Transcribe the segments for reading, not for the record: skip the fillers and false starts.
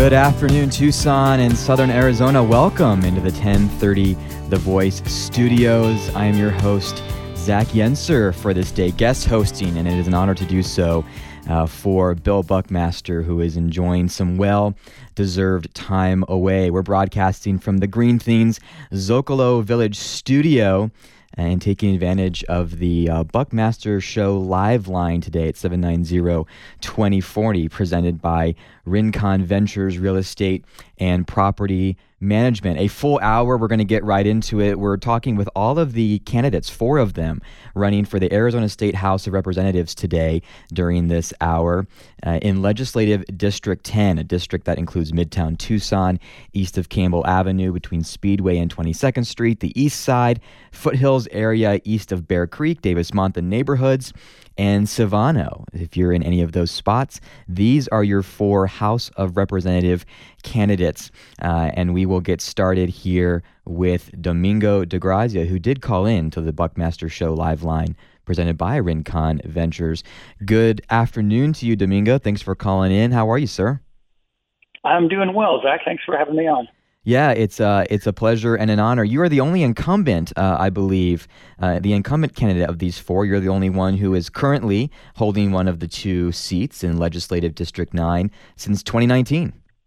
Good afternoon, Tucson and Southern Arizona. Welcome into the 1030 The Voice studios. I am your host, Zach Yenser, for this day, guest hosting, and it is an honor to do so for Bill Buckmaster, who is enjoying some well-deserved time away. We're broadcasting from the Green Things Zocalo Village studio and taking advantage of the Buckmaster Show live line today at 790-2040, presented by Rincon Ventures Real Estate and Property Management. A full hour, we're going to get right into it. We're talking with all of the candidates, 4 of them, running for the Arizona State House of Representatives today during this hour in Legislative District 10, a district that includes Midtown Tucson, east of Campbell Avenue, between Speedway and 22nd Street, the east side, Foothills area east of Bear Creek, Davis-Monthan neighborhoods, and Savano. If you're in any of those spots, these are your 4 House of Representative candidates. And we will get started here with Domingo DeGrazia, who did call in to the Buckmaster Show live line presented by Rincon Ventures. Good afternoon to you, Domingo. Thanks for calling in. How are you, sir? I'm doing well, Zach. Thanks for having me on. Yeah, it's a pleasure and an honor. You are the only incumbent, I believe, the incumbent candidate of these 4. You're the only one who is currently holding one of the 2 seats in Legislative District 9 since 2019.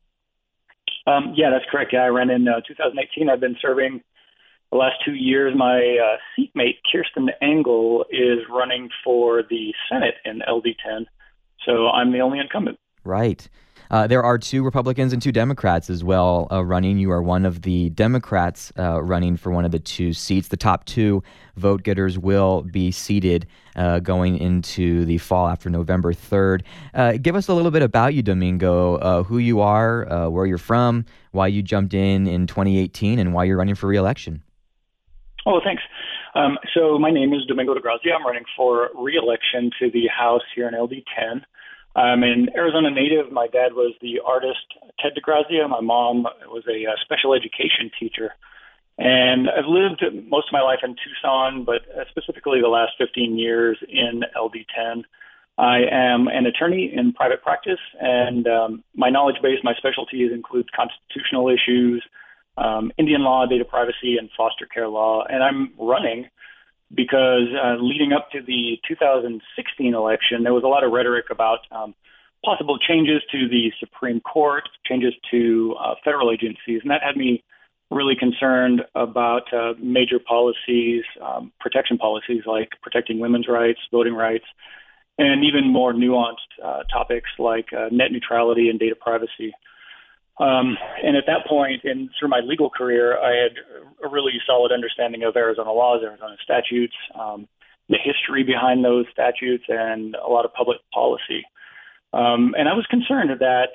Yeah, that's correct. Yeah, I ran in 2018. I've been serving the last 2 years. My seatmate, Kirsten Engel, is running for the Senate in LD10, so I'm the only incumbent. Right. There are 2 Republicans and 2 Democrats as well running. You are one of the Democrats running for one of the 2 seats. The top 2 vote getters will be seated going into the fall after November 3rd. Give us a little bit about you, Domingo, who you are, where you're from, why you jumped in 2018, and why you're running for re-election. Oh, thanks. So my name is Domingo DeGrazia. I'm running for re-election to the House here in LD10. I'm an Arizona native. My dad was the artist Ted DeGrazia. My mom was a special education teacher. And I've lived most of my life in Tucson, but specifically the last 15 years in LD10. I am an attorney in private practice, and my knowledge base, my specialties include constitutional issues, Indian law, data privacy, and foster care law. And I'm running because leading up to the 2016 election, there was a lot of rhetoric about possible changes to the Supreme Court, changes to federal agencies, and that had me really concerned about major policies, protection policies like protecting women's rights, voting rights, and even more nuanced topics like net neutrality and data privacy. And at that point, and through my legal career, I had a really solid understanding of Arizona laws, Arizona statutes, the history behind those statutes, and a lot of public policy. And I was concerned that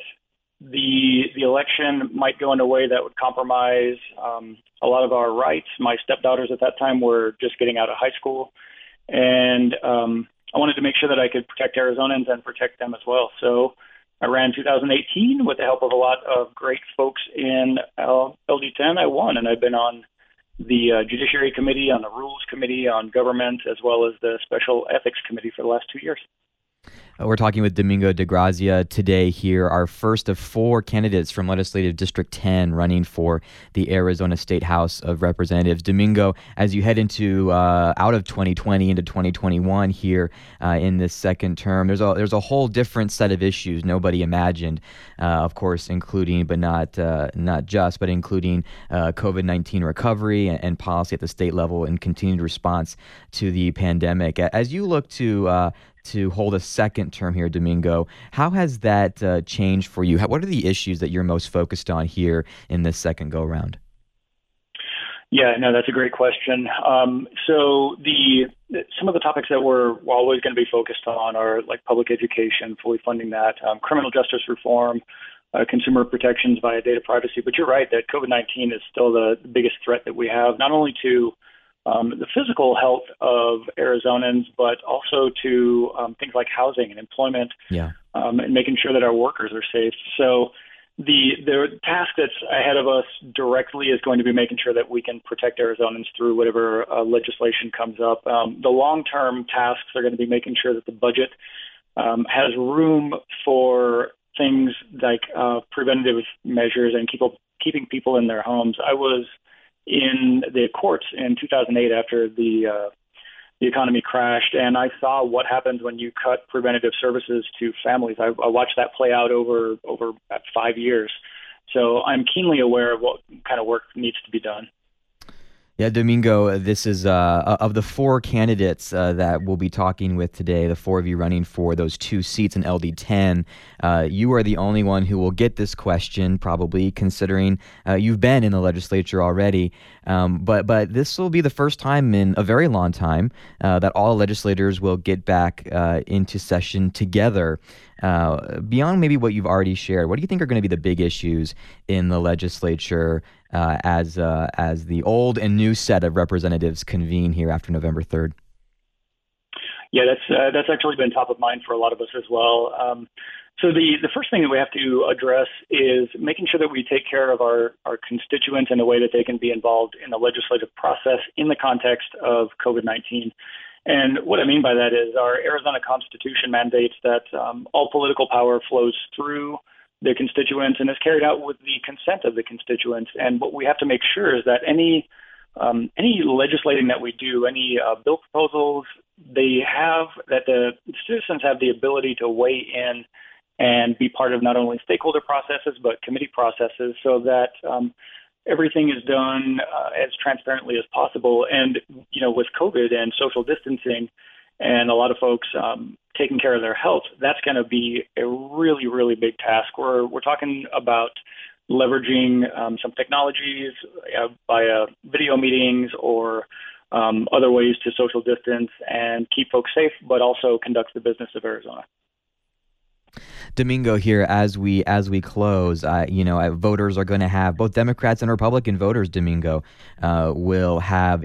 the election might go in a way that would compromise a lot of our rights. My stepdaughters at that time were just getting out of high school, and I wanted to make sure that I could protect Arizonans and protect them as well. So I ran 2018 with the help of a lot of great folks in LD10. I won, and I've been on the Judiciary Committee, on the Rules Committee, on Government, as well as the Special Ethics Committee for the last 2 years. We're talking with Domingo DeGrazia today here, our first of 4 candidates from Legislative District 10 running for the Arizona State House of Representatives. Domingo, as you head into out of 2020 into 2021 here in this second term, there's a whole different set of issues nobody imagined, of course, including but not just, but including COVID-19 recovery and policy at the state level and continued response to the pandemic. As you look to hold a second term here, Domingo, how has that changed for you? What are the issues that you're most focused on here in this second go-round? Yeah, no, that's a great question. So some of the topics that we're always going to be focused on are like public education, fully funding that, criminal justice reform, consumer protections via data privacy. But you're right that COVID-19 is still the biggest threat that we have, not only to the physical health of Arizonans, but also to things like housing and employment, and making sure that our workers are safe. So the task that's ahead of us directly is going to be making sure that we can protect Arizonans through whatever legislation comes up. The long-term tasks are going to be making sure that the budget has room for things like preventative measures and keeping people in their homes. I was in the courts in 2008 after the economy crashed, and I saw what happens when you cut preventative services to families. I watched that play out over about 5 years. So I'm keenly aware of what kind of work needs to be done. Yeah, Domingo, this is of the four candidates that we'll be talking with today, the four of you running for those two seats in LD10. You are the only one who will get this question, probably, considering you've been in the legislature already. But this will be the first time in a very long time that all legislators will get back into session together. Beyond maybe what you've already shared, what do you think are going to be the big issues in the legislature as the old and new set of representatives convene here after November 3rd? Yeah, that's actually been top of mind for a lot of us as well. So the first thing that we have to address is making sure that we take care of our constituents in a way that they can be involved in the legislative process in the context of COVID-19. And what I mean by that is our Arizona Constitution mandates that all political power flows through the constituents and is carried out with the consent of the constituents. And what we have to make sure is that any legislating that we do, any bill proposals, that the citizens have the ability to weigh in and be part of not only stakeholder processes but committee processes, so that everything is done as transparently as possible. And with COVID and social distancing, and a lot of folks taking care of their health, that's going to be a really, really big task. We're talking about leveraging some technologies via video meetings or other ways to social distance and keep folks safe, but also conduct the business of Arizona. Domingo, here as we close, voters are going to have, both Democrats and Republican voters, Domingo, will have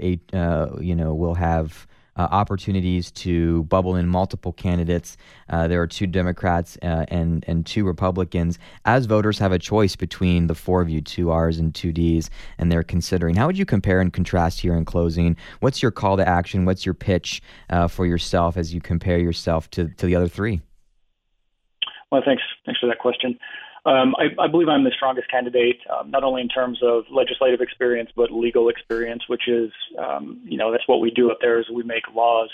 opportunities to bubble in multiple candidates. There are two Democrats and two Republicans. As voters have a choice between the four of you, two R's and two D's, and they're considering, how would you compare and contrast here in closing? What's your call to action? What's your pitch for yourself as you compare yourself to the other three? Well, thanks for that question. I believe I'm the strongest candidate, not only in terms of legislative experience, but legal experience, which is, that's what we do up there is we make laws.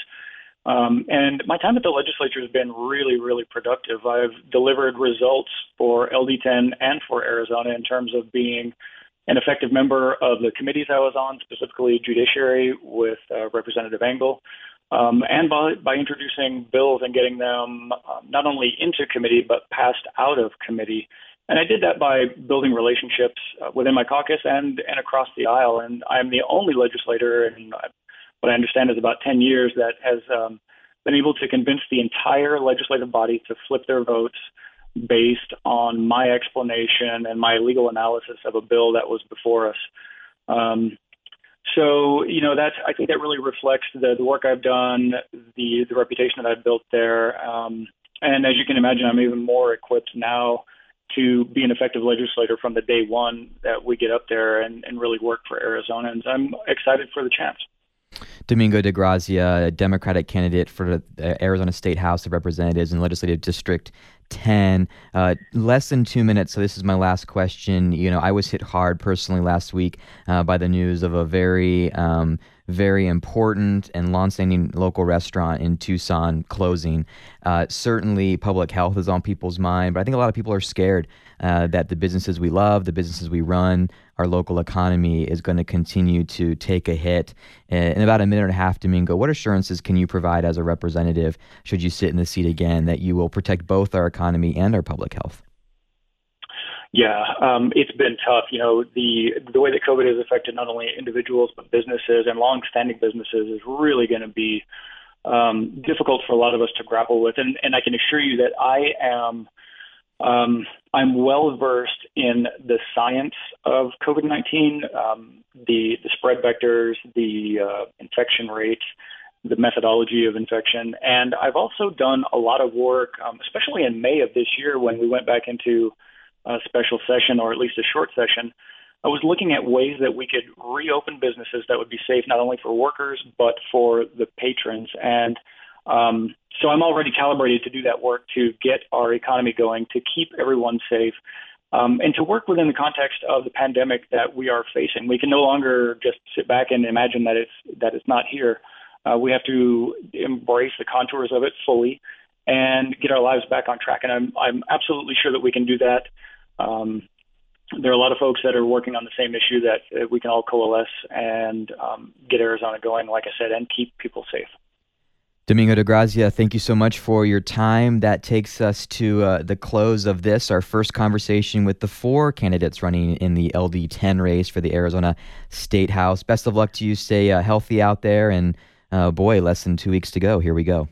And my time at the legislature has been really, really productive. I've delivered results for LD10 and for Arizona in terms of being an effective member of the committees I was on, specifically Judiciary with Representative Engel. And by introducing bills and getting them not only into committee, but passed out of committee. And I did that by building relationships within my caucus and across the aisle. And I'm the only legislator in what I understand is about 10 years that has been able to convince the entire legislative body to flip their votes based on my explanation and my legal analysis of a bill that was before us. So, I think that really reflects the work I've done, the reputation that I've built there. And as you can imagine, I'm even more equipped now to be an effective legislator from the day one that we get up there and really work for Arizonans. I'm excited for the chance. Domingo DeGrazia, a Democratic candidate for the Arizona State House of Representatives in Legislative District 10. Less than 2 minutes, so this is my last question. I was hit hard personally last week by the news of a very important and longstanding local restaurant in Tucson closing. Certainly public health is on people's mind, but I think a lot of people are scared that the businesses we love, the businesses we run, our local economy is going to continue to take a hit. In about a minute and a half, Domingo, what assurances can you provide as a representative, should you sit in the seat again, that you will protect both our economy and our public health? Yeah, it's been tough. The way that COVID has affected not only individuals but businesses and long-standing businesses is really going to be difficult for a lot of us to grapple with. And I can assure you that I'm well versed in the science of COVID-19, the spread vectors, the infection rates, the methodology of infection. And I've also done a lot of work, especially in May of this year when we went back into a special session, or at least a short session. I was looking at ways that we could reopen businesses that would be safe not only for workers, but for the patrons. And So I'm already calibrated to do that work to get our economy going, to keep everyone safe, and to work within the context of the pandemic that we are facing. We can no longer just sit back and imagine that it's not here. We have to embrace the contours of it fully and get our lives back on track. And I'm absolutely sure that we can do that. There are a lot of folks that are working on the same issue that we can all coalesce and get Arizona going, like I said, and keep people safe. Domingo de Grazia, thank you so much for your time. That takes us to the close of this, our first conversation with the 4 candidates running in the LD10 race for the Arizona State House. Best of luck to you. Stay healthy out there. And less than 2 weeks to go. Here we go.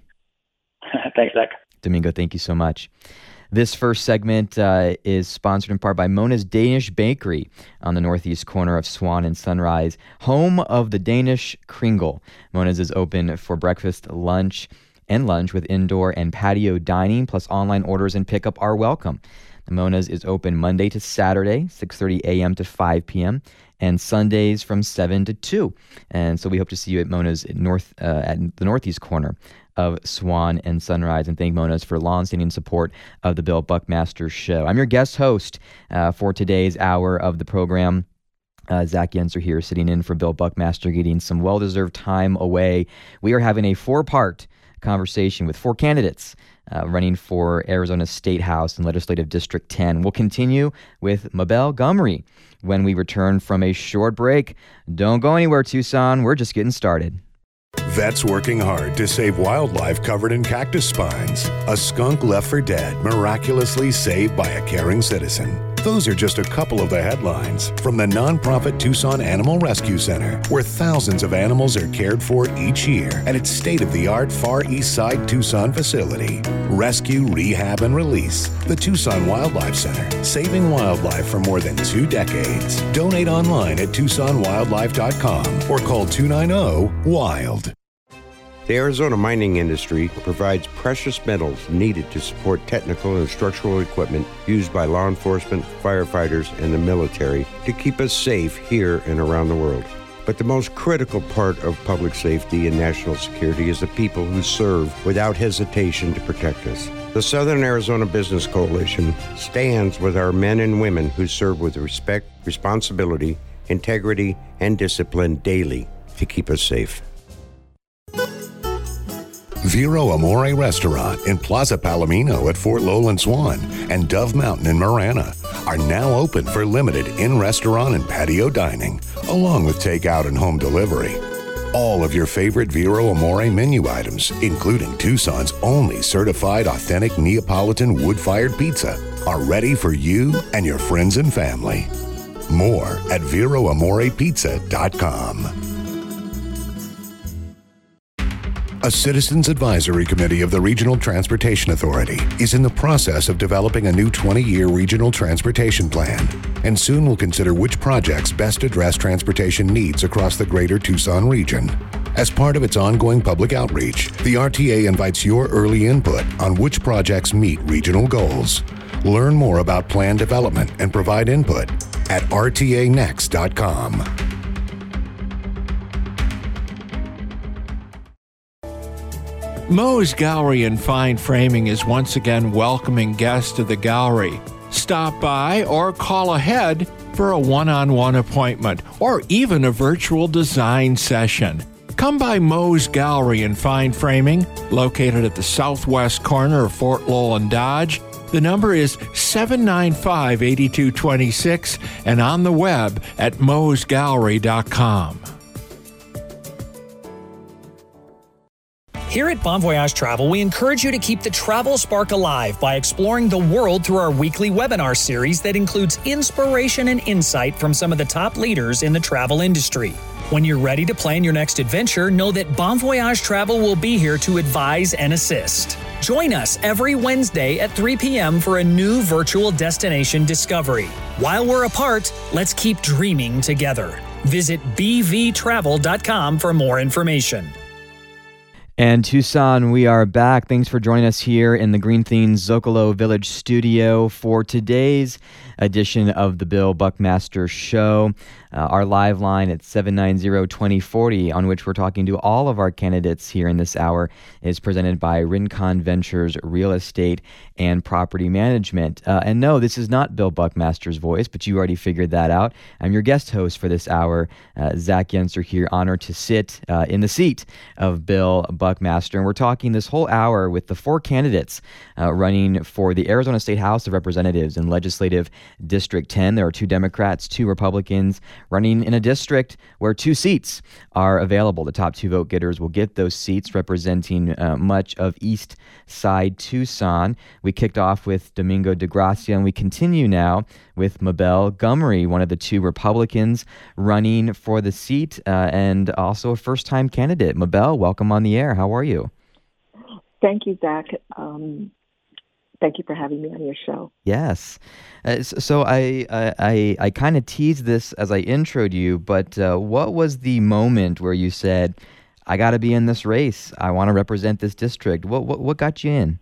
Thanks, Zach. Domingo, thank you so much. This first segment is sponsored in part by Mona's Danish Bakery on the northeast corner of Swan and Sunrise, home of the Danish Kringle. Mona's is open for breakfast, lunch with indoor and patio dining, plus online orders and pickup are welcome. Mona's is open Monday to Saturday, 6:30 a.m. to 5 p.m., and Sundays from 7 to 2. And so we hope to see you at Mona's at the northeast corner of Swan and Sunrise, and thank Mona's for longstanding support of the Bill Buckmaster Show. I'm your guest host for today's hour of the program. Zach Yenser here, sitting in for Bill Buckmaster, getting some well-deserved time away. We are having a 4-part conversation with 4 candidates running for Arizona State House and Legislative District 10. We'll continue with Mabel Gumry when we return from a short break. Don't go anywhere, Tucson. We're just getting started. Vets working hard to save wildlife covered in cactus spines. A skunk left for dead, miraculously saved by a caring citizen. Those are just a couple of the headlines from the nonprofit Tucson Animal Rescue Center, where thousands of animals are cared for each year at its state-of-the-art Far East Side Tucson facility. Rescue, rehab, and release. The Tucson Wildlife Center, saving wildlife for more than 2 decades. Donate online at TucsonWildlife.com or call 290-WILD. The Arizona mining industry provides precious metals needed to support technical and structural equipment used by law enforcement, firefighters, and the military to keep us safe here and around the world. But the most critical part of public safety and national security is the people who serve without hesitation to protect us. The Southern Arizona Business Coalition stands with our men and women who serve with respect, responsibility, integrity, and discipline daily to keep us safe. Vero Amore Restaurant in Plaza Palomino at Fort Lowland Swan and Dove Mountain in Marana are now open for limited in-restaurant and patio dining, along with takeout and home delivery. All of your favorite Vero Amore menu items, including Tucson's only certified authentic Neapolitan wood-fired pizza, are ready for you and your friends and family. More at VeroAmorePizza.com. A Citizens Advisory Committee of the Regional Transportation Authority is in the process of developing a new 20-year regional transportation plan, and soon will consider which projects best address transportation needs across the greater Tucson region. As part of its ongoing public outreach, the RTA invites your early input on which projects meet regional goals. Learn more about plan development and provide input at rtanext.com. Moe's Gallery and Fine Framing is once again welcoming guests to the gallery. Stop by or call ahead for a one-on-one appointment or even a virtual design session. Come by Moe's Gallery and Fine Framing, located at the southwest corner of Fort Lowell and Dodge. The number is 795-8226 and on the web at moesgallery.com. Here at Bon Voyage Travel, we encourage you to keep the travel spark alive by exploring the world through our weekly webinar series that includes inspiration and insight from some of the top leaders in the travel industry. When you're ready to plan your next adventure, know that Bon Voyage Travel will be here to advise and assist. Join us every Wednesday at 3 p.m. for a new virtual destination discovery. While we're apart, let's keep dreaming together. Visit bvtravel.com for more information. And Tucson, we are back. Thanks for joining us here in the Green Themes Zocalo Village studio for today's edition of the Bill Buckmaster Show. Our live line at 790-2040, on which we're talking to all of our candidates here in this hour, is presented by Rincon Ventures Real Estate and Property Management. And no, this is not Bill Buckmaster's voice, but you already figured that out. I'm your guest host for this hour, Zach Yenser here, honored to sit in the seat of Bill Buckmaster. And we're talking this whole hour with the four candidates running for the Arizona State House of Representatives in Legislative District 10. There are 2 Democrats, 2 Republicans, running in a district where 2 seats are available. The top 2 vote getters will get those seats, representing much of East Side Tucson. We kicked off with Domingo DeGracia, and we continue now with Mabel Gummery, one of the 2 Republicans running for the seat, and also a first-time candidate. Mabel, welcome on the air. How are you? Thank you, Zach. Thank you for having me on your show. Yes. So I kind of teased this as I introed you, but what was the moment where you said, I got to be in this race. I want to represent this district. What got you in?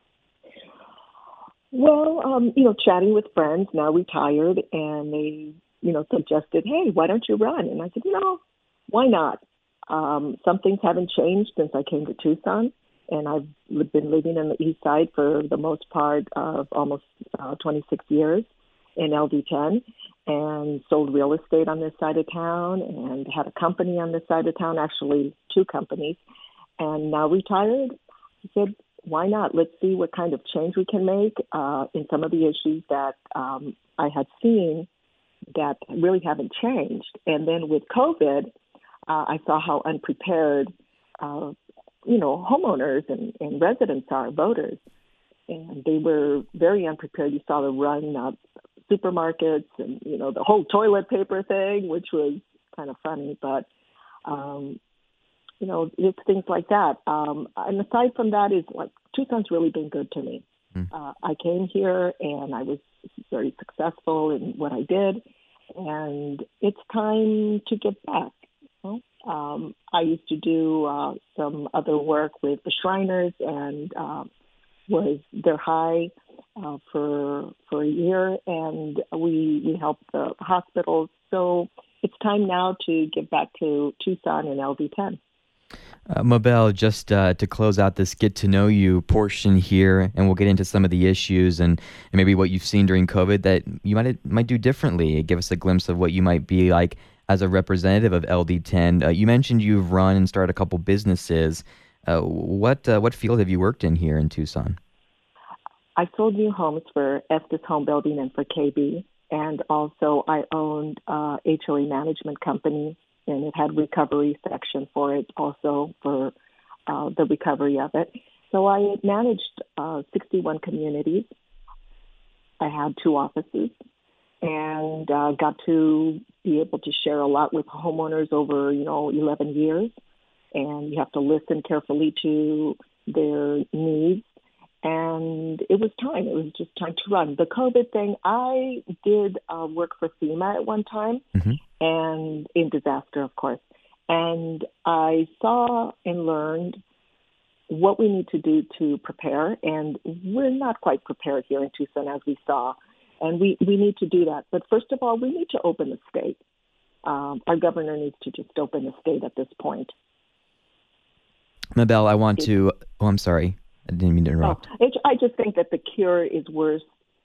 Well, chatting with friends, now retired, and they, suggested, hey, why don't you run? And I said, why not? Some things haven't changed since I came to Tucson. And I've been living in the East Side for the most part of almost 26 years in LD10, and sold real estate on this side of town and had a company on this side of town, actually 2 companies, and now retired. I said, why not? Let's see what kind of change we can make in some of the issues that I had seen that really haven't changed. And then with COVID, I saw how unprepared homeowners and residents are, voters, and they were very unprepared. You saw the run of supermarkets and, the whole toilet paper thing, which was kind of funny, but, it's things like that. And aside from that is Tucson's really been good to me. I came here and I was very successful in what I did, and it's time to get back. I used to do some other work with the Shriners and was their high for a year, and we helped the hospitals. So it's time now to get back to Tucson and LD10. Mabel, just to close out this get to know you portion here, and we'll get into some of the issues and maybe what you've seen during COVID that you might do differently. Give us a glimpse of what you might be like as a representative of LD10. You mentioned you've run and started a couple businesses. What field have you worked in here in Tucson? I sold new homes for Estes Home Building and for KB, and also I owned a HOA management company, and it had recovery section for it also for the recovery of it. So I managed 61 communities. I had 2 offices, and got to be able to share a lot with homeowners over, 11 years. And you have to listen carefully to their needs. And it was time. It was just time to run. The COVID thing, I did work for FEMA at one time, and in disaster, of course. And I saw and learned what we need to do to prepare. And we're not quite prepared here in Tucson, as we saw. And we need to do that. But first of all, we need to open the state. Our governor needs to just open the state at this point. Mabel, I want to... Oh, I'm sorry. I didn't mean to interrupt. I just think that the cure is worse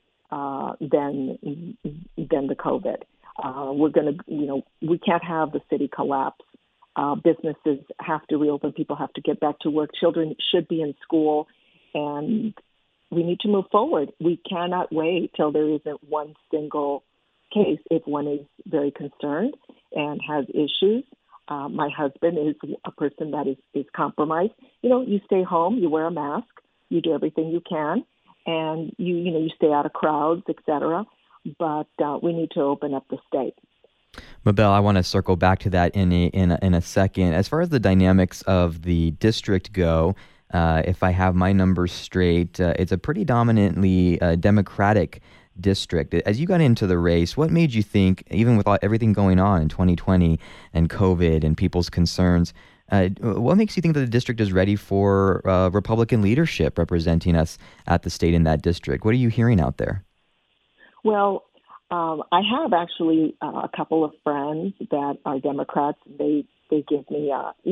than the COVID. We're going to, we can't have the city collapse. Businesses have to reopen. People have to get back to work. Children should be in school, and we need to move forward. We cannot wait till there isn't one single case. If one is very concerned and has issues, my husband is a person that is compromised. You stay home, you wear a mask, you do everything you can, and you stay out of crowds, etc. But we need to open up the state. Mabel, I want to circle back to that in a second. As far as the dynamics of the district go, if I have my numbers straight, it's a pretty dominantly Democratic district. As you got into the race, what made you think, even with everything going on in 2020 and COVID and people's concerns, What makes you think that the district is ready for Republican leadership representing us at the state in that district? What are you hearing out there? Well, I have actually a couple of friends that are Democrats. They give me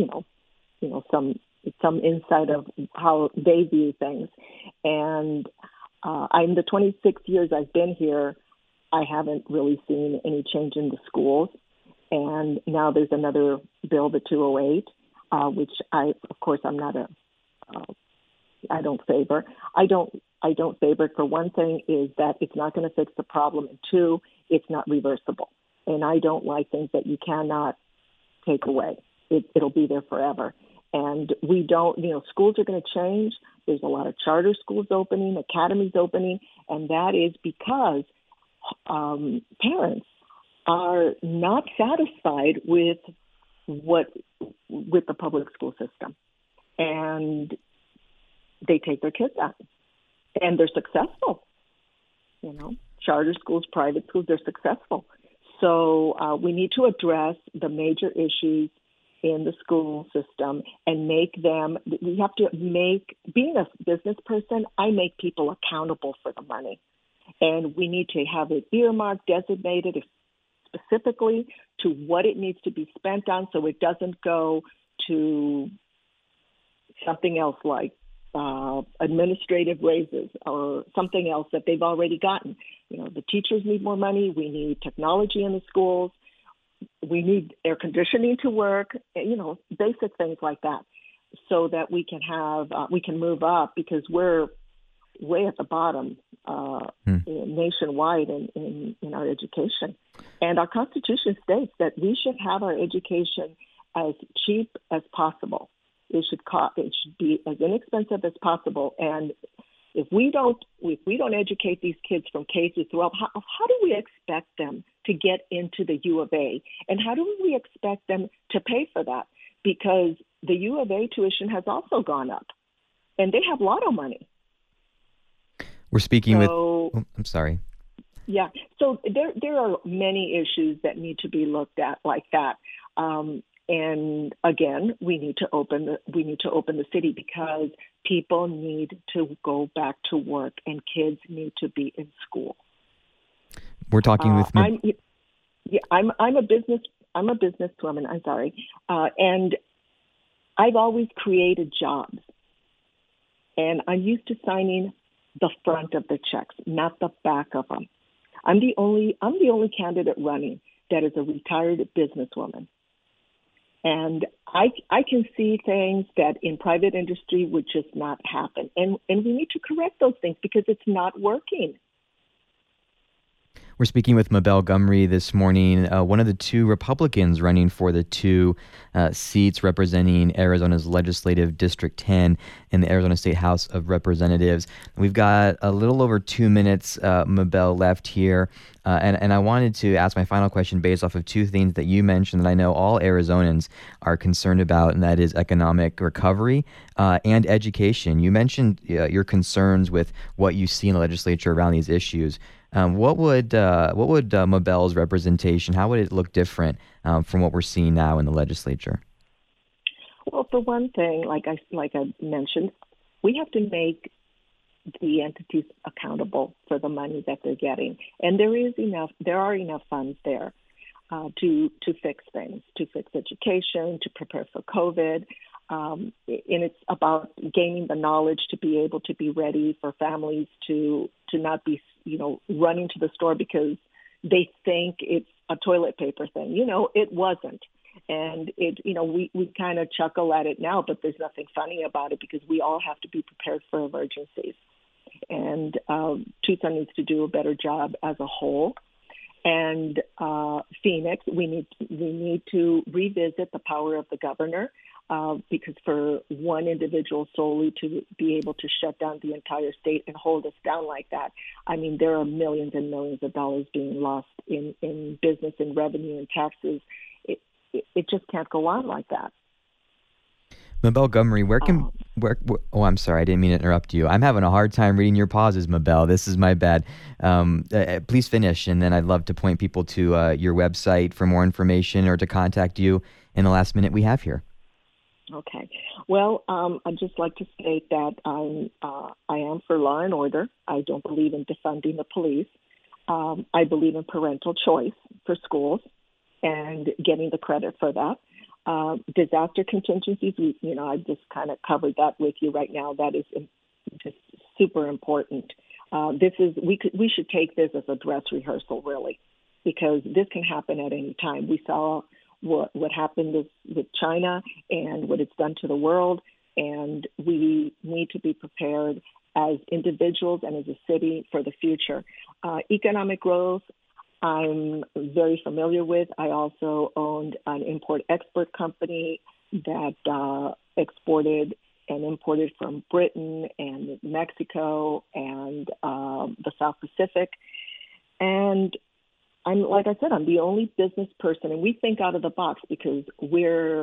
some insight of how they view things. And in the 26 years I've been here, I haven't really seen any change in the schools. And now there's another bill, the 208, which I'm not I don't favor. I don't favor it for one thing is that it's not going to fix the problem, and two, it's not reversible. And I don't like things that you cannot take away. It'll be there forever. And we don't, schools are going to change. There's a lot of charter schools opening, academies opening, and that is because parents are not satisfied with the public school system, and they take their kids out, and they're successful. Charter schools, private schools, they're successful. So we need to address the major issues in the school system and we have to being a business person, I make people accountable for the money. And we need to have it earmarked, designated specifically to what it needs to be spent on, so it doesn't go to something else like administrative raises or something else that they've already gotten. The teachers need more money. We need technology in the schools. We need air conditioning to work, basic things like that, so that we can move up, because we're way at the bottom nationwide in our education. And our Constitution states that we should have our education as cheap as possible. It should be as inexpensive as possible. And if we don't educate these kids from K through 12, how do we expect them to get into the U of A? And how do we expect them to pay for that? Because the U of A tuition has also gone up, and they have lotto money. We're speaking with. I'm sorry. Yeah. So there are many issues that need to be looked at like that. And again, we need to open the city, because people need to go back to work and kids need to be in school. We're talking with. I'm a businesswoman. I'm sorry, and I've always created jobs, and I'm used to signing the front of the checks, not the back of them. I'm the only candidate running that is a retired businesswoman. And I can see things that in private industry would just not happen. And we need to correct those things because it's not working. We're speaking with Mabel Gumry this morning, one of the two Republicans running for the two seats representing Arizona's Legislative District 10 in the Arizona State House of Representatives. We've got a little over 2 minutes, Mabel, left here. And I wanted to ask my final question based off of two things that you mentioned that I know all Arizonans are concerned about, and that is economic recovery and education. You mentioned your concerns with what you see in the legislature around these issues. What would Mabel's representation, how would it look different from what we're seeing now in the legislature? Well, for one thing, like I mentioned, we have to make the entities accountable for the money that they're getting, and there are enough funds there to fix things, to fix education, to prepare for COVID. And it's about gaining the knowledge to be able to be ready for families to not be, running to the store because they think it's a toilet paper thing. It wasn't. And we kind of chuckle at it now, but there's nothing funny about it because we all have to be prepared for emergencies. And Tucson needs to do a better job as a whole. And Phoenix, we need to revisit the power of the governor, because for one individual solely to be able to shut down the entire state and hold us down like that, I mean, there are millions and millions of dollars being lost in business and revenue and taxes. It just can't go on like that. Mabel Gumry, I'm sorry, I didn't mean to interrupt you. I'm having a hard time reading your pauses, Mabel. This is my bad. Please finish, and then I'd love to point people to your website for more information or to contact you in the last minute we have here. Okay. Well, I'd just like to state that I am for law and order. I don't believe in defunding the police. I believe in parental choice for schools and getting the credit for that. Disaster contingencies, I just kind of covered that with you right now. That is just super important. We should take this as a dress rehearsal, really, because this can happen at any time. We saw what happened with China and what it's done to the world, and we need to be prepared as individuals and as a city for the future. Economic growth, I'm very familiar with. I also owned an import-export company that exported and imported from Britain and Mexico and the South Pacific. And like I said, I'm the only business person, and we think out of the box because we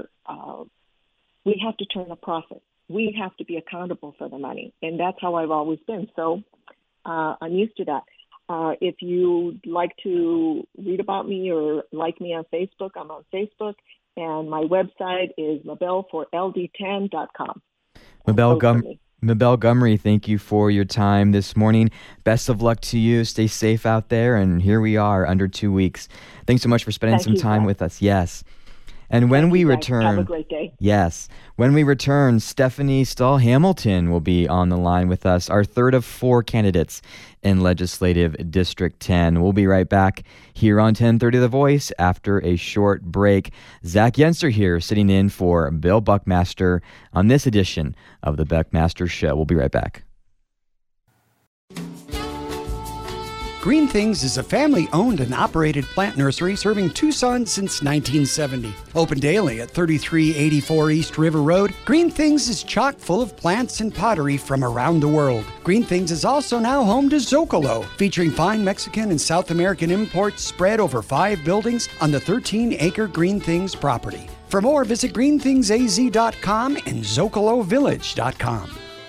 have to turn a profit. We have to be accountable for the money, and that's how I've always been. So I'm used to that. If you'd like to read about me or like me on Facebook, I'm on Facebook, and my website is mabelforld10.com. Mabel Gumry, thank you for your time this morning. Best of luck to you. Stay safe out there, and here we are under 2 weeks. Thanks so much for spending some time with us. Yes. And when we return, have a great day. Yes. When we return, Stephanie Stahl-Hamilton will be on the line with us, our third of 4 candidates in Legislative District 10. We'll be right back here on 1030 The Voice after a short break. Zach Yenser here, sitting in for Bill Buckmaster on this edition of the Buckmaster Show. We'll be right back. Green Things is a family-owned and operated plant nursery serving Tucson since 1970. Open daily at 3384 East River Road, Green Things is chock full of plants and pottery from around the world. Green Things is also now home to Zocalo, featuring fine Mexican and South American imports spread over 5 buildings on the 13-acre Green Things property. For more, visit greenthingsaz.com and zocalovillage.com.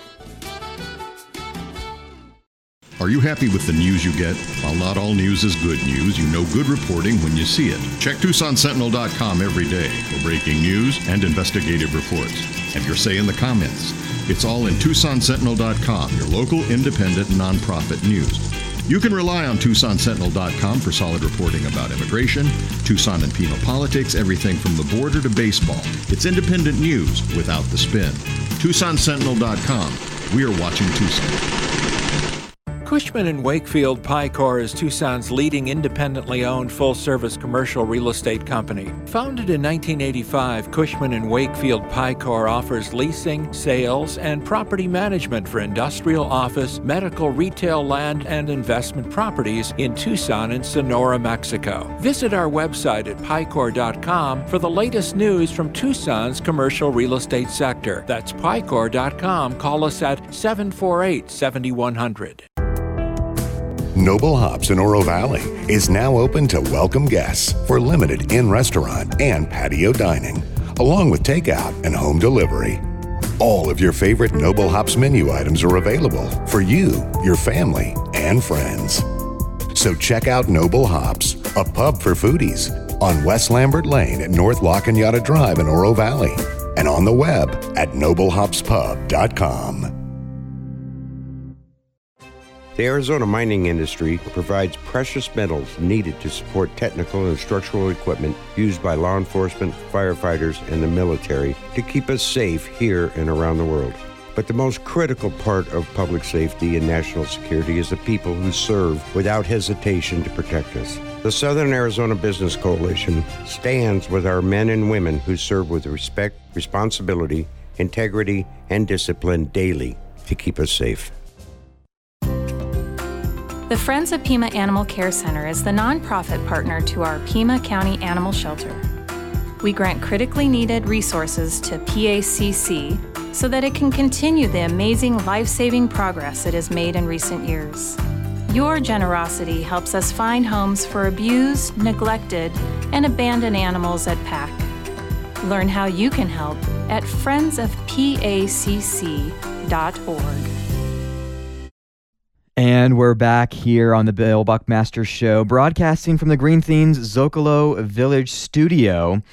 Are you happy with the news you get? While not all news is good news, you know good reporting when you see it. Check TucsonSentinel.com every day for breaking news and investigative reports. Have your say in the comments. It's all in TucsonSentinel.com, your local independent nonprofit news. You can rely on TucsonSentinel.com for solid reporting about immigration, Tucson and Pima politics, everything from the border to baseball. It's independent news without the spin. TucsonSentinel.com. We are watching Tucson. Cushman & Wakefield Picor is Tucson's leading independently owned full-service commercial real estate company. Founded in 1985, Cushman & Wakefield Picor offers leasing, sales, and property management for industrial, office, medical, retail, land, and investment properties in Tucson and Sonora, Mexico. Visit our website at picor.com for the latest news from Tucson's commercial real estate sector. That's picor.com. Call us at 748-7100. Noble Hops in Oro Valley is now open to welcome guests for limited in-restaurant and patio dining, along with takeout and home delivery. All of your favorite Noble Hops menu items are available for you, your family, and friends. So check out Noble Hops, a pub for foodies, on West Lambert Lane at North La Cañada Drive in Oro Valley, and on the web at noblehopspub.com. The Arizona mining industry provides precious metals needed to support technical and structural equipment used by law enforcement, firefighters, and the military to keep us safe here and around the world. But the most critical part of public safety and national security is the people who serve without hesitation to protect us. The Southern Arizona Business Coalition stands with our men and women who serve with respect, responsibility, integrity, and discipline daily to keep us safe. The Friends of Pima Animal Care Center is the nonprofit partner to our Pima County Animal Shelter. We grant critically needed resources to PACC so that it can continue the amazing life-saving progress it has made in recent years. Your generosity helps us find homes for abused, neglected, and abandoned animals at PAC. Learn how you can help at friendsofpacc.org. And we're back here on the Bill Buckmaster Show, broadcasting from the Green Things Zocalo Village studio.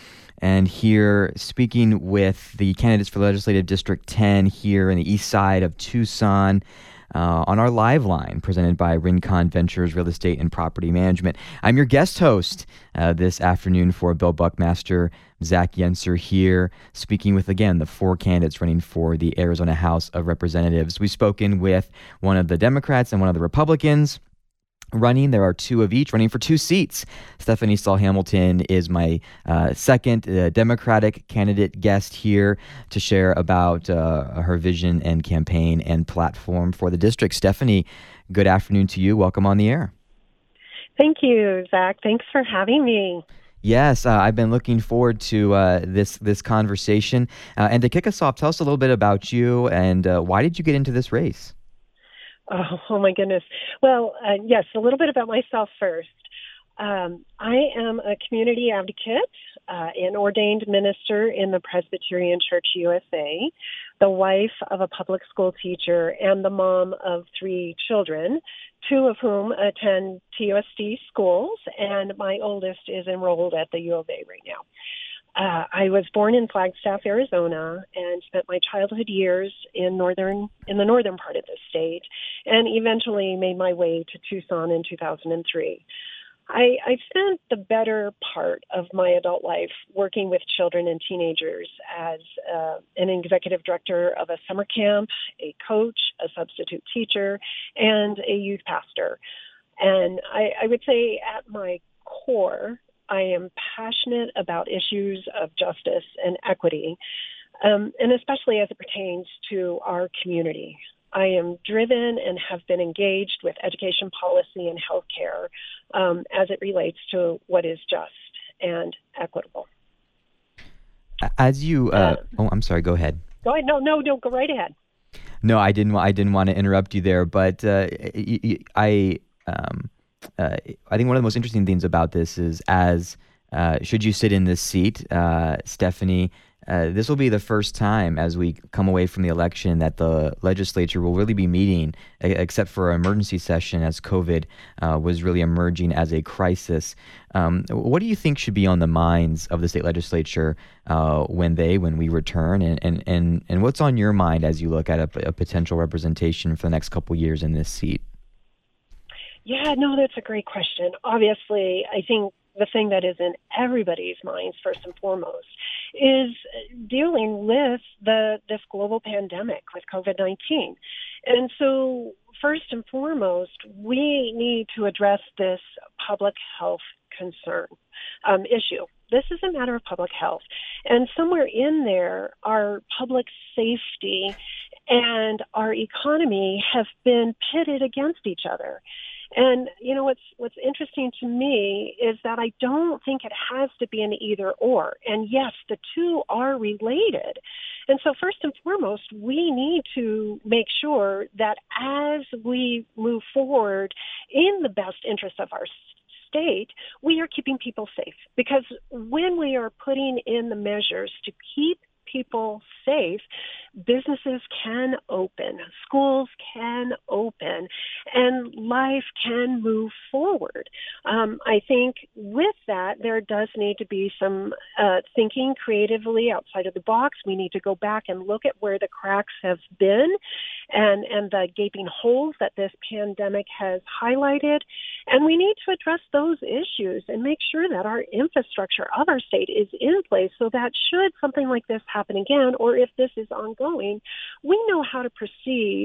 and here speaking with the candidates for Legislative District 10 here in the east side of Tucson on our live line presented by Rincon Ventures Real Estate and Property Management. I'm your guest host this afternoon for Bill Buckmaster, Zach Yenser here, speaking with, again, the four candidates running for the Arizona House of Representatives. We've spoken with one of the Democrats and one of the Republicans running. There are two of each running for two seats. Stephanie Stahl Hamilton is my second Democratic candidate guest here to share about her vision and campaign and platform for the district. Stephanie, good afternoon to you. Welcome on the air. Thank you, Zach. Thanks for having me. Yes, I've been looking forward to this conversation. And to kick us off, tell us a little bit about you and why did you get into this race? Oh my goodness. Well, yes, a little bit about myself first. I am a community advocate, an ordained minister in the Presbyterian Church USA, the wife of a public school teacher, and the mom of 3 children, 2 of whom attend TUSD schools, and my oldest is enrolled at the U of A right now. I was born in Flagstaff, Arizona, and spent my childhood years in the northern part of the state, and eventually made my way to Tucson in 2003. I spent the better part of my adult life working with children and teenagers as an executive director of a summer camp, a coach, a substitute teacher, and a youth pastor. And I would say at my core, I am passionate about issues of justice and equity, and especially as it pertains to our community. I am driven and have been engaged with education policy and healthcare as it relates to what is just and equitable. As you, I'm sorry. Go ahead. Go ahead. No, go right ahead. No, I didn't want to interrupt you there, but I think one of the most interesting things about this is should you sit in this seat, Stephanie, this will be the first time as we come away from the election that the legislature will really be meeting, except for an emergency session as COVID was really emerging as a crisis. What do you think should be on the minds of the state legislature when we return? And what's on your mind as you look at a potential representation for the next couple years in this seat? Yeah, no, that's a great question. Obviously, I think the thing that is in everybody's minds, first and foremost, is dealing with this global pandemic with COVID-19. And so, first and foremost, we need to address this public health concern issue. This is a matter of public health. And somewhere in there, our public safety and our economy have been pitted against each other. And, you know, what's interesting to me is that I don't think it has to be an either or. And yes, the two are related. And so first and foremost, we need to make sure that as we move forward in the best interest of our state, we are keeping people safe. Because when we are putting in the measures to keep people safe, businesses can open, schools can open, and life can move forward. I think with that, there does need to be some thinking creatively outside of the box. We need to go back and look at where the cracks have been and the gaping holes that this pandemic has highlighted. And we need to address those issues and make sure that our infrastructure of our state is in place so that should something like this happen again, or if this is ongoing, we know how to proceed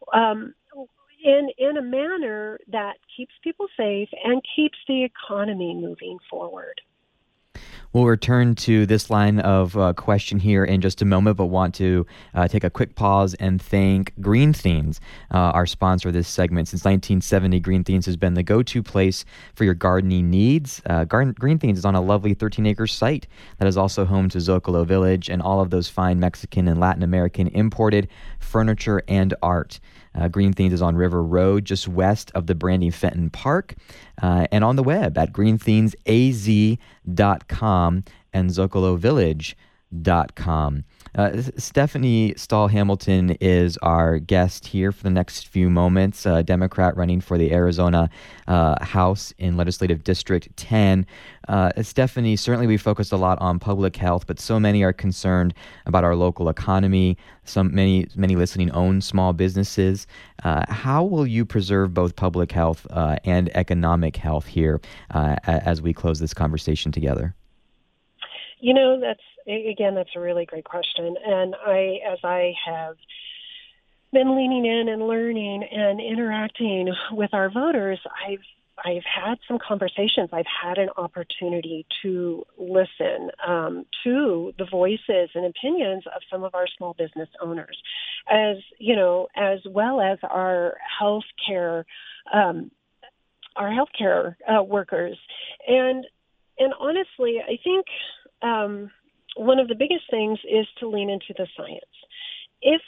in a manner that keeps people safe and keeps the economy moving forward. We'll return to this line of question here in just a moment, but want to take a quick pause and thank Green Themes, our sponsor of this segment. Since 1970, Green Themes has been the go-to place for your gardening needs. Green Themes is on a lovely 13-acre site that is also home to Zocalo Village and all of those fine Mexican and Latin American imported furniture and art. Green Themes is on River Road, just west of the Brandy Fenton Park, and on the web at greenthemesaz.com and zocalovillage.com. Stephanie Stahl-Hamilton is our guest here for the next few moments, a Democrat running for the Arizona House in Legislative District 10. Stephanie, certainly we focused a lot on public health, but so many are concerned about our local economy. Many listening own small businesses. How will you preserve both public health and economic health here as we close this conversation together? That's a really great question. And as I have been leaning in and learning and interacting with our voters, I've had some conversations. I've had an opportunity to listen to the voices and opinions of some of our small business owners, as well as our healthcare workers. And honestly, I think one of the biggest things is to lean into the science. If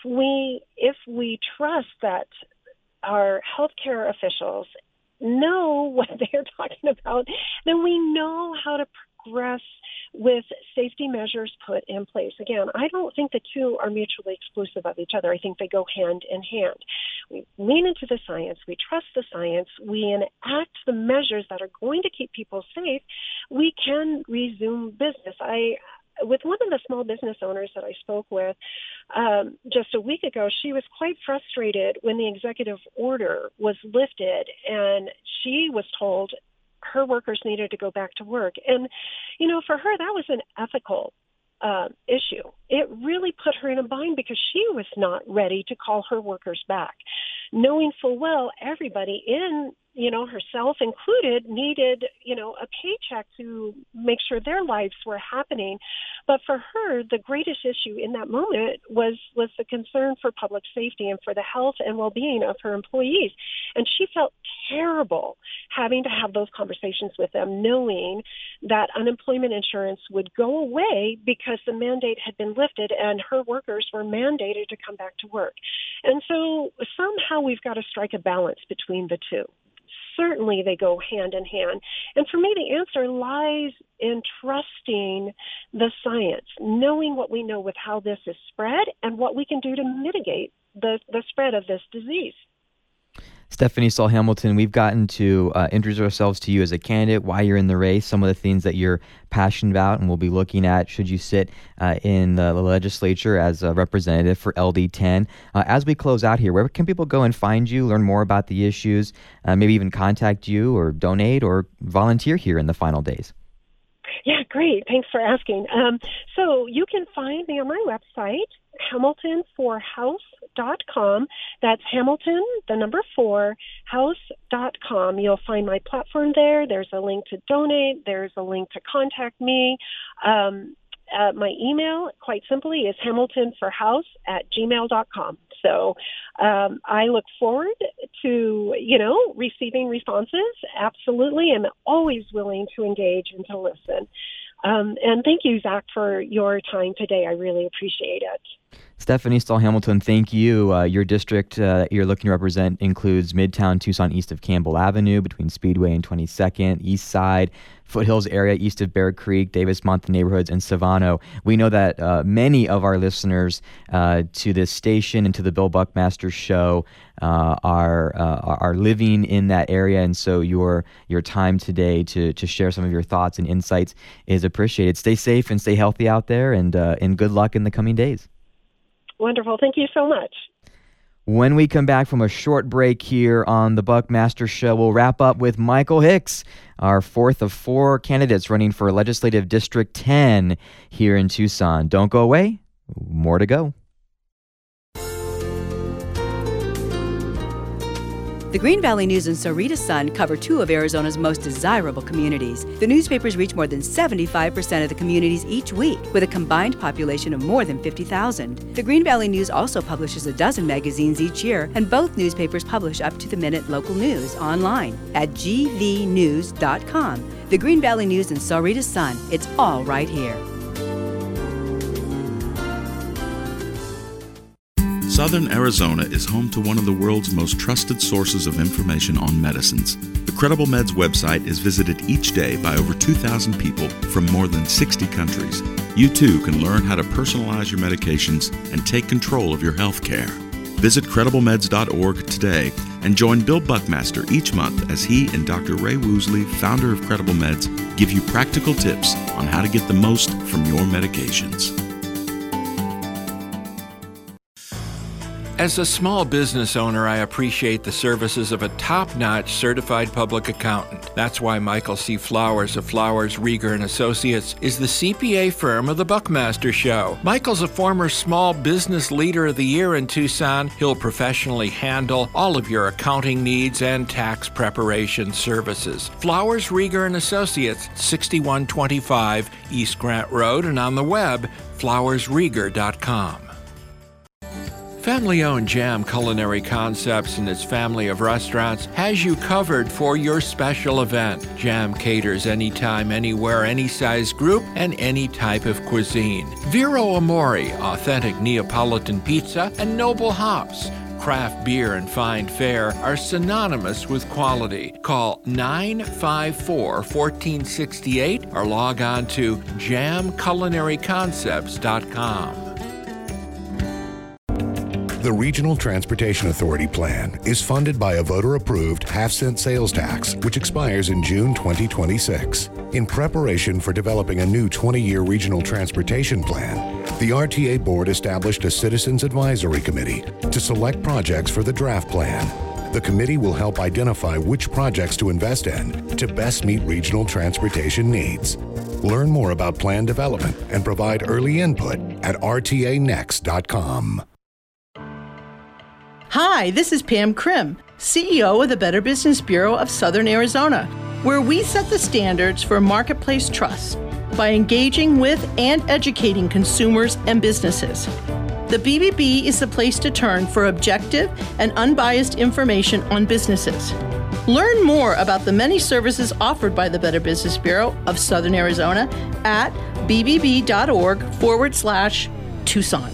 we trust that our healthcare officials know what they're talking about, then we know how to progress with safety measures put in place. Again, I don't think the two are mutually exclusive of each other. I think they go hand in hand. We lean into the science, we trust the science, we enact the measures that are going to keep people safe, we can resume business. With one of the small business owners that I spoke with just a week ago, she was quite frustrated when the executive order was lifted and she was told her workers needed to go back to work. And, for her, that was an ethical issue. It really put her in a bind because she was not ready to call her workers back, knowing full well everybody herself included, needed, a paycheck to make sure their lives were happening. But for her, the greatest issue in that moment was the concern for public safety and for the health and well-being of her employees. And she felt terrible having to have those conversations with them, knowing that unemployment insurance would go away because the mandate had been lifted and her workers were mandated to come back to work. And so somehow we've got to strike a balance between the two. Certainly they go hand in hand. And for me, the answer lies in trusting the science, knowing what we know with how this is spread and what we can do to mitigate the spread of this disease. Stephanie Stahl-Hamilton, we've gotten to introduce ourselves to you as a candidate, why you're in the race, some of the things that you're passionate about, and we'll be looking at should you sit in the legislature as a representative for LD10. As we close out here, where can people go and find you, learn more about the issues, maybe even contact you or donate or volunteer here in the final days? Yeah, great. Thanks for asking. So you can find me on my website, HamiltonForHouse.com. That's Hamilton, the number 4, house.com. You'll find my platform there. There's a link to donate. There's a link to contact me. My email, quite simply, is hamiltonforhouse@gmail.com. So I look forward to, receiving responses. Absolutely. I'm always willing to engage and to listen. And thank you, Zach, for your time today. I really appreciate it. Stephanie Stahl-Hamilton, thank you. Your district you're looking to represent includes Midtown Tucson east of Campbell Avenue, between Speedway and 22nd, East Side, Foothills area east of Bear Creek, Davis-Month neighborhoods, and Savano. We know that many of our listeners to this station and to the Bill Buckmaster Show are living in that area, and so your time today to share some of your thoughts and insights is appreciated. Stay safe and stay healthy out there, and good luck in the coming days. Wonderful. Thank you so much. When we come back from a short break here on the Buckmaster Show, we'll wrap up with Michael Hicks, our fourth of 4 candidates running for Legislative District 10 here in Tucson. Don't go away. More to go. The Green Valley News and Sahuarita Sun cover 2 of Arizona's most desirable communities. The newspapers reach more than 75% of the communities each week, with a combined population of more than 50,000. The Green Valley News also publishes a dozen magazines each year, and both newspapers publish up-to-the-minute local news online at gvnews.com. The Green Valley News and Sahuarita Sun, it's all right here. Southern Arizona is home to one of the world's most trusted sources of information on medicines. The Credible Meds website is visited each day by over 2,000 people from more than 60 countries. You too can learn how to personalize your medications and take control of your health care. Visit CredibleMeds.org today and join Bill Buckmaster each month as he and Dr. Ray Woosley, founder of Credible Meds, give you practical tips on how to get the most from your medications. As a small business owner, I appreciate the services of a top-notch certified public accountant. That's why Michael C. Flowers of Flowers, Rieger & Associates is the CPA firm of The Buckmaster Show. Michael's a former Small Business Leader of the Year in Tucson. He'll professionally handle all of your accounting needs and tax preparation services. Flowers, Rieger & Associates, 6125 East Grant Road, and on the web, flowersrieger.com. Family-owned Jam Culinary Concepts and its family of restaurants has you covered for your special event. Jam caters anytime, anywhere, any size group, and any type of cuisine. Vero Amore, authentic Neapolitan pizza, and Noble Hops. Craft beer and fine fare are synonymous with quality. Call 954-1468 or log on to jamculinaryconcepts.com. The Regional Transportation Authority Plan is funded by a voter-approved half-cent sales tax, which expires in June 2026. In preparation for developing a new 20-year regional transportation plan, the RTA Board established a Citizens Advisory Committee to select projects for the draft plan. The committee will help identify which projects to invest in to best meet regional transportation needs. Learn more about plan development and provide early input at rtanext.com. Hi, this is Pam Krim, CEO of the Better Business Bureau of Southern Arizona, where we set the standards for marketplace trust by engaging with and educating consumers and businesses. The BBB is the place to turn for objective and unbiased information on businesses. Learn more about the many services offered by the Better Business Bureau of Southern Arizona at bbb.org/Tucson.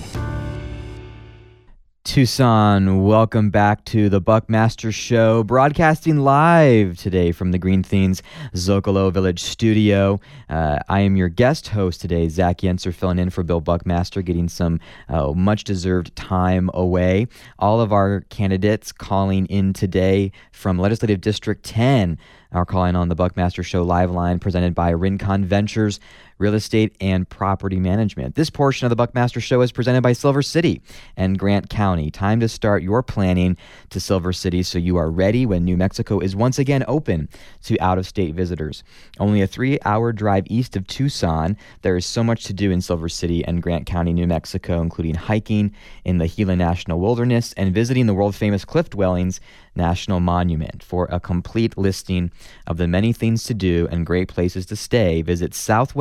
Tucson, welcome back to the Buckmaster Show, broadcasting live today from the Green Things Zocalo Village studio. I am your guest host today, Zach Yenser, filling in for Bill Buckmaster, getting some much-deserved time away. All of our candidates calling in today from Legislative District 10 are calling on the Buckmaster Show live line presented by Rincon Ventures, Real Estate and Property Management. This portion of the Buckmaster Show is presented by Silver City and Grant County. Time to start your planning to Silver City so you are ready when New Mexico is once again open to out-of-state visitors. Only a 3-hour drive east of Tucson, there is so much to do in Silver City and Grant County, New Mexico, including hiking in the Gila National Wilderness and visiting the world-famous Cliff Dwellings National Monument. For a complete listing of the many things to do and great places to stay, visit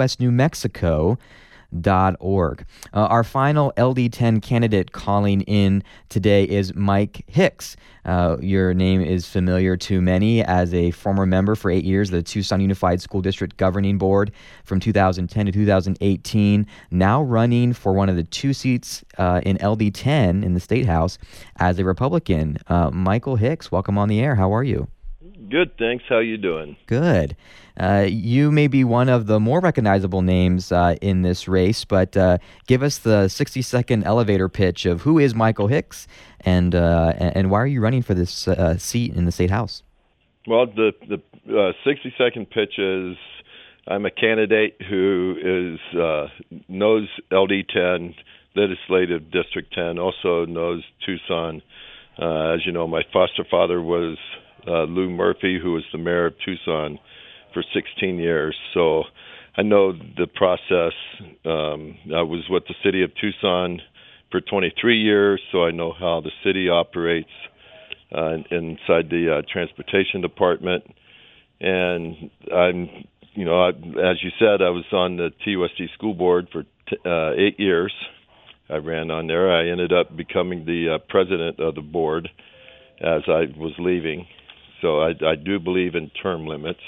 southwestnewmexico.org. Our final LD10 candidate calling in today is Mike Hicks. Your name is familiar to many as a former member for 8 years of the Tucson Unified School District Governing Board from 2010 to 2018, now running for one of the 2 seats in LD10 in the State House as a Republican. Michael Hicks, welcome on the air. How are you? Good, thanks. How you doing? Good. You may be one of the more recognizable names in this race, but give us the 60-second elevator pitch of who is Michael Hicks and why are you running for this seat in the State House? Well, the 60-second pitch is I'm a candidate who knows LD10, Legislative District 10, also knows Tucson. As you know, my foster father was Lou Murphy, who was the mayor of Tucson for 16 years. So I know the process. I was with the city of Tucson for 23 years, so I know how the city operates inside the transportation department. And I'm, as you said, I was on the TUSD school board for 8 years. I ran on there. I ended up becoming the president of the board as I was leaving. So I do believe in term limits.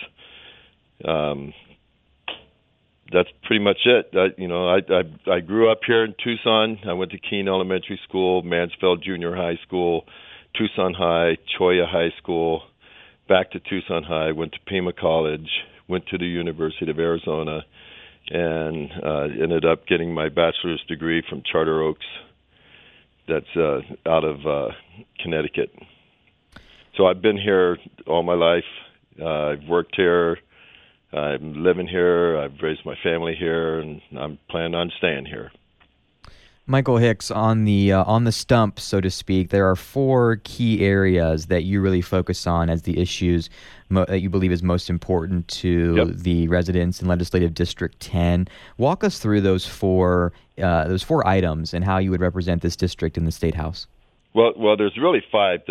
That's pretty much it. I grew up here in Tucson. I went to Keene Elementary School, Mansfield Junior High School, Tucson High, Cholla High School, back to Tucson High, went to Pima College, went to the University of Arizona, and ended up getting my bachelor's degree from Charter Oaks. That's out of Connecticut. So I've been here all my life. I've worked here. I'm living here. I've raised my family here, and I'm planning on staying here. Michael Hicks, on the stump, so to speak, there are 4 key areas that you really focus on as the issues that you believe is most important to the residents in Legislative District 10. Walk us through those four items and how you would represent this district in the State House. Well, there's really 5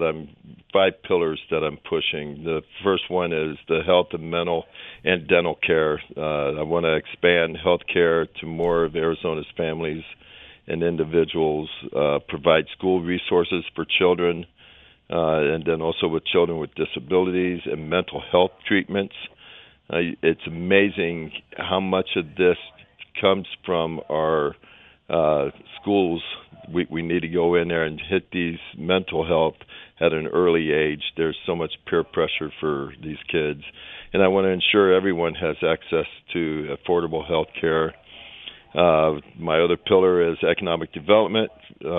5 pillars that I'm pushing. The first one is the health and mental and dental care. I want to expand health care to more of Arizona's families and individuals, provide school resources for children, and then also with children with disabilities and mental health treatments. It's amazing how much of this comes from our schools. We need to go in there and hit these mental health at an early age. There's so much peer pressure for these kids. And I want to ensure everyone has access to affordable health care. My other pillar is economic development.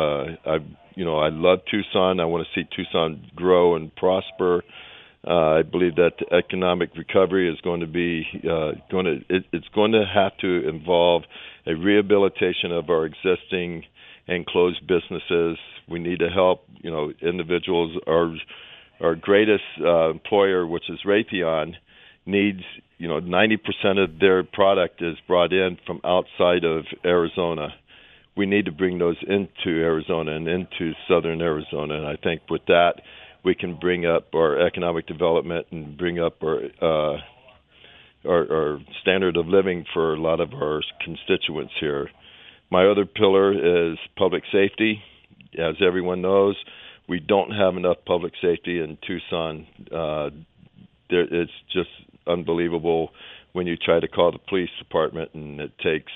I love Tucson. I want to see Tucson grow and prosper. I believe that the economic recovery is going to be it's going to have to involve a rehabilitation of our existing and closed businesses. We need to help individuals. Our greatest employer, which is Raytheon, needs 90% of their product is brought in from outside of Arizona. We need to bring those into Arizona and into southern Arizona, and I think with that we can bring up our economic development and bring up our standard of living for a lot of our constituents here. My other pillar is public safety. As everyone knows, we don't have enough public safety in Tucson. It's just unbelievable when you try to call the police department and it takes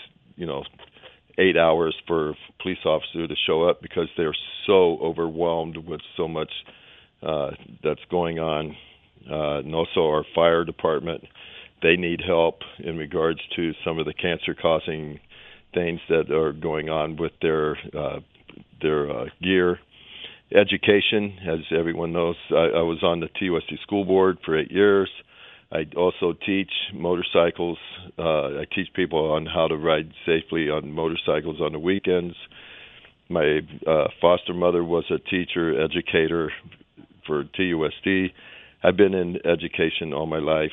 8 hours for a police officer to show up because they're so overwhelmed with so much that's going on. And also our fire department, they need help in regards to some of the cancer-causing things that are going on with their gear. Education, as everyone knows, I was on the TUSD school board for 8 years. I also teach motorcycles. I teach people on how to ride safely on motorcycles on the weekends. My foster mother was a teacher, educator for TUSD. I've been in education all my life,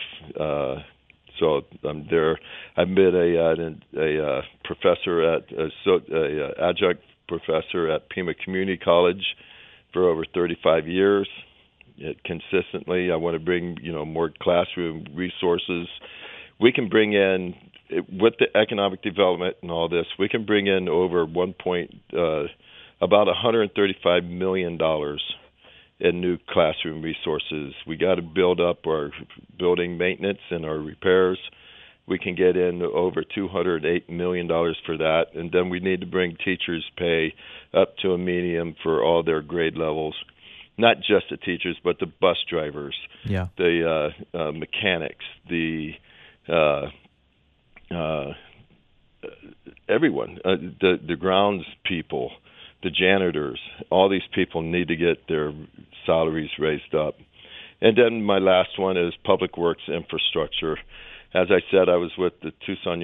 so I'm there. I've been a professor a adjunct professor at Pima Community College for over 35 years. Consistently, I want to bring more classroom resources. We can bring in, with the economic development and all this, we can bring in over about $135 million in new classroom resources. We got to build up our building maintenance and our repairs. We can get in over $208 million for that, and then we need to bring teachers' pay up to a medium for all their grade levels. Not just the teachers, but the bus drivers, the mechanics, the everyone, the grounds people, the janitors. All these people need to get their salaries raised up. And then my last one is public works infrastructure. As I said, I was with the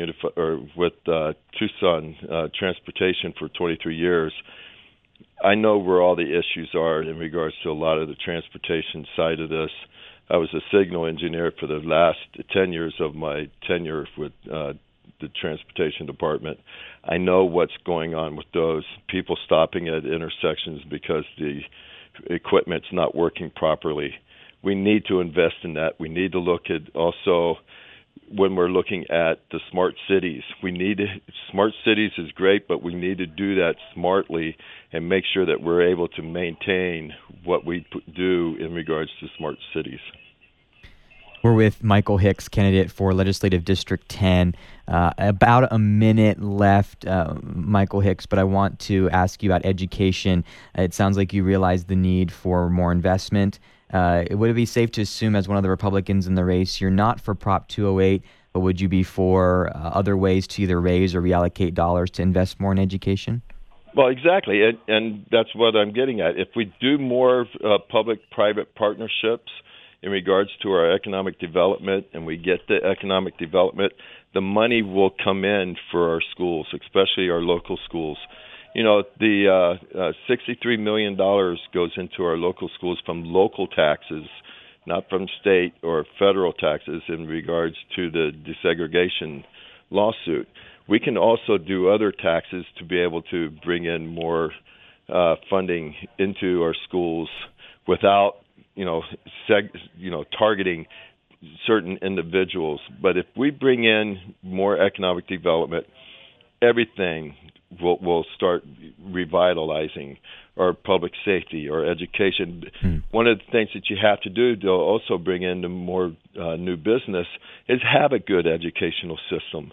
Tucson Transportation for 23 years. I know where all the issues are in regards to a lot of the transportation side of this. I was a signal engineer for the last 10 years of my tenure with the transportation department. I know what's going on with those people stopping at intersections because the equipment's not working properly. We need to invest in that. We need to look at also when we're looking at the smart cities. Smart cities is great, but we need to do that smartly and make sure that we're able to maintain what we do in regards to smart cities. We're with Michael Hicks, candidate for Legislative District 10. About a minute left, Michael Hicks, but I want to ask you about education. It sounds like you realize the need for more investment would it be safe to assume, as one of the Republicans in the race, you're not for Prop 208, but would you be for other ways to either raise or reallocate dollars to invest more in education? Well, exactly, and that's what I'm getting at. If we do more public-private partnerships in regards to our economic development, and we get the economic development, the money will come in for our schools, especially our local schools. You know, the $63 million goes into our local schools from local taxes, not from state or federal taxes in regards to the desegregation lawsuit. We can also do other taxes to be able to bring in more funding into our schools without, targeting certain individuals. But if we bring in more economic development, everything will start revitalizing our public safety or education. One of the things that you have to do to also bring in the more new business is have a good educational system.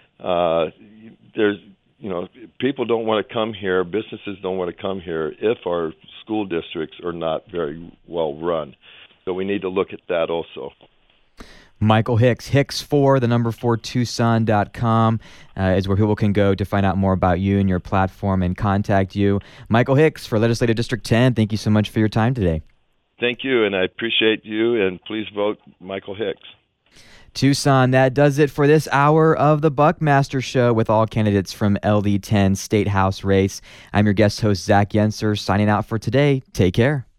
People don't want to come here, businesses don't want to come here if our school districts are not very well run. So we need to look at that also. Michael Hicks, Hicks4 Tucson.com is where people can go to find out more about you and your platform and contact you. Michael Hicks for Legislative District 10, thank you so much for your time today. Thank you, and I appreciate you, and please vote Michael Hicks. Tucson, that does it for this hour of the Buckmaster Show with all candidates from LD10 State House race. I'm your guest host, Zach Yenser, signing out for today. Take care.